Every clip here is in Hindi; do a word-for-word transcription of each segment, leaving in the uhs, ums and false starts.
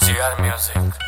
जी आर म्यूजिक।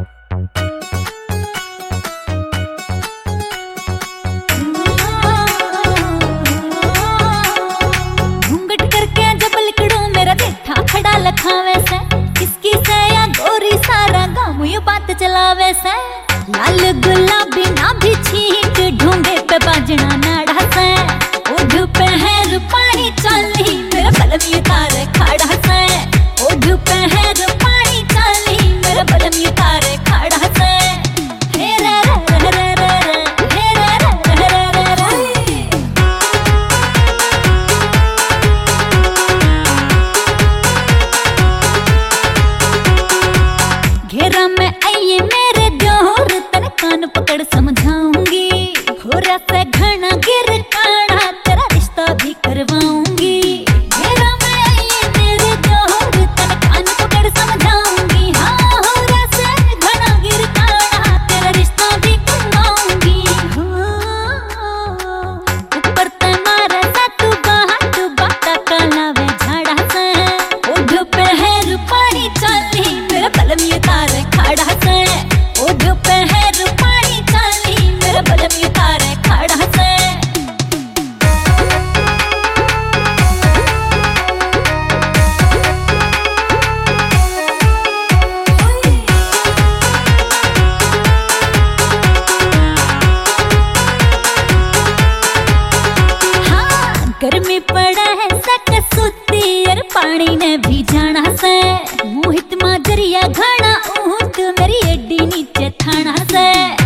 घूंघट करके जब लिकड़ू मेरा जेठा खड़ा लखावे से, किसकी से या गोरी सारा गाँव ये बात चलावे से। लाल गुलाबी ना भी छींक ढूंढे पे बाजना नाड़ा से, ओढ़ पे है रूपानी चाली मेरा बलम ये तारे खड़ा से। ओढ़ पे है रूपानी चाली मेरा बलम ये तारे खड़ा से। हे रे रे रे रे रे, हे रे रे रे रे रे। घेरा में आइए मेरे जोर, तन कान पकड़ समझाऊंगी। घोरा से घना गिर काढ़ा तेरा रिश्ता भी करवाऊंगी। घेरा में आइए मेरे जोर, तन कान पकड़ समझाऊंगी। हाँ घोरा से घना गिर काढ़ा तेरा रिश्ता भी करवाऊंगी। ऊपर ते मारे सा तू बाहर तू बाता कालावे झाड़ा से। ओढ़ पे है रूपानी चाली मेरा बलम ये तारे खड़ा से। ओढ़ पे है रूपानी चाली मेरा बलम ये तारे खड़ा से। हाँ गर्मी पड़ा है सक सुती और पानी ने भी जाना से। मोहित माजरिया घना ऊंट मेरी एडी नीचे थाना से।